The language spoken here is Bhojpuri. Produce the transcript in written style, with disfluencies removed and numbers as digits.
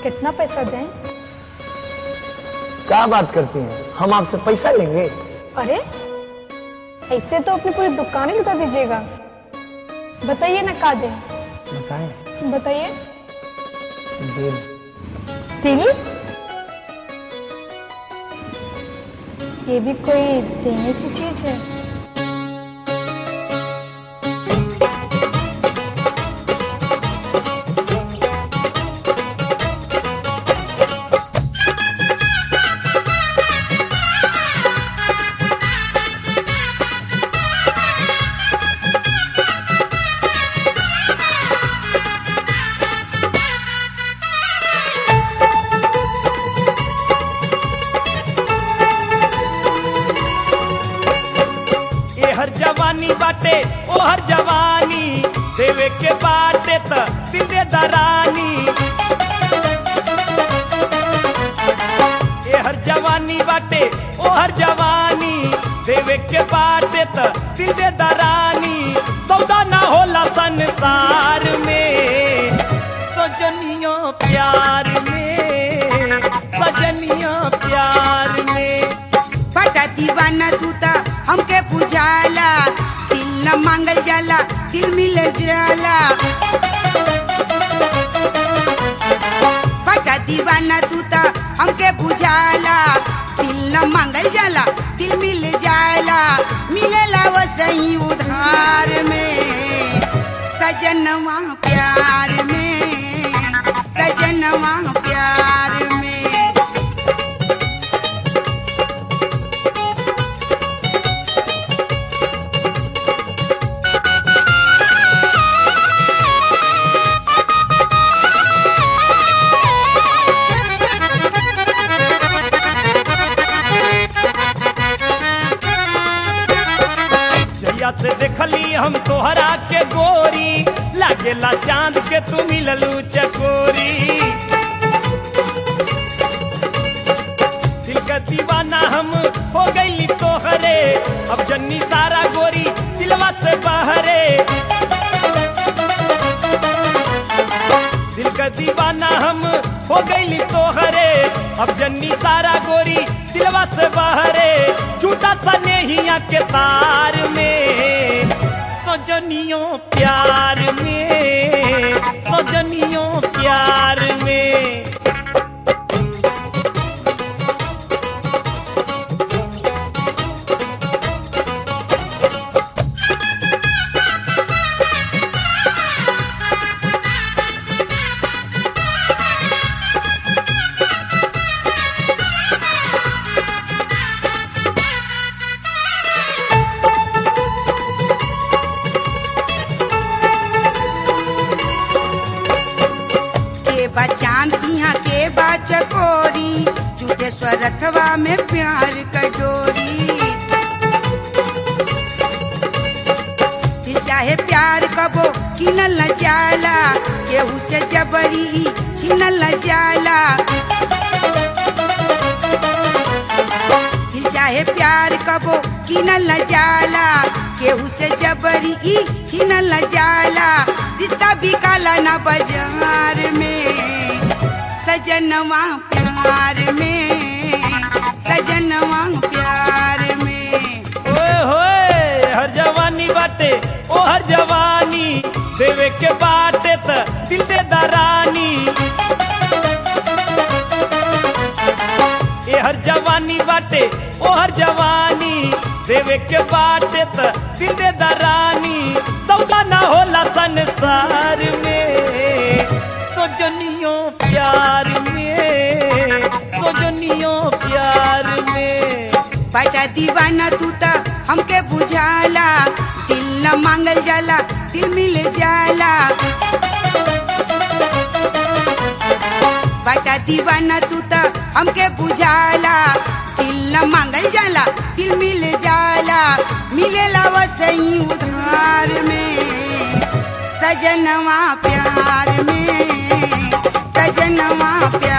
कितना पैसा दें? क्या बात करती हैं, हम आपसे पैसा लेंगे? अरे ऐसे तो अपनी पूरी दुकान ही लुटा दीजिएगा। बताइए ना, का दें? बताएं। बताइए। दिल। दिल? ये भी कोई देने की चीज है? जवानी बाटे ओ हर जवानी देवे के बाटे त दिल दे दरानी। ए हर जवानी बाटे ओ हर जवानी देवे के बाटे त दिल दे दरानी। सौदा ना होला संसार में सजनियों प्यार में, सजनियों प्यार में। बड़ा दीवाना तू ता हमके बुझाला, दिल न मांगल जाला दिल मिल जाला। बड़ा दीवाना तू ता हमके बुझाला, दिल न मांगल जाला दिल मिल जाला। मिलेला वो सही उधार में सजनवा प्यार में, सजनवा प्यार में। से देखली हम तोहरा के गोरी, लागेला चांद के तू मिललू चकोरी। दिल का दीवाना हम हो गईली तोहरे, अब जन्नी सारा गोरी दिलवा से बहरे। दिल का दीवाना हम हो गईली तोहरे, अब जन्नी सारा गोरी दिलवा से बहरे। झूठा सा नेहिया के तार में सजनियों प्यार में, सजनियों प्यार में। चांद यहाँ के बाचकोरी, झूठे स्वरथवा में प्यार कजोरी। फिर चाहे प्यार कबो किनल न जाला, केहू से जबरी छीनल न जाला। फिर चाहे प्यार कबो किनल न जाला, केहू से जबरी छीनल न जाला। रिश्ता बिकाला न बाजार में सजनवा प्यार में, सजनवा प्यार में। ओए होए हर जवानी बाटे ओ हर जवानी देवे के बाटे त दिल दे दरानी। ए हर जवानी बाटे ओ हर जवानी देवे के बाटे त दिल दे दरानी। सौदा ना होला संसार में सजनियों प्यार में, सजनियों प्यार में। बड़ा दीवाना तू ता हमके बुझाला, दिल न मांगल जाला दिल मिल जाला। बड़ा दीवाना तू ता हमके बुझाला, दिल न मांगल जाला दिल मिल जाला। मिलेला वो सही उधार में सजनवा प्यार में, सजनवा प्यार।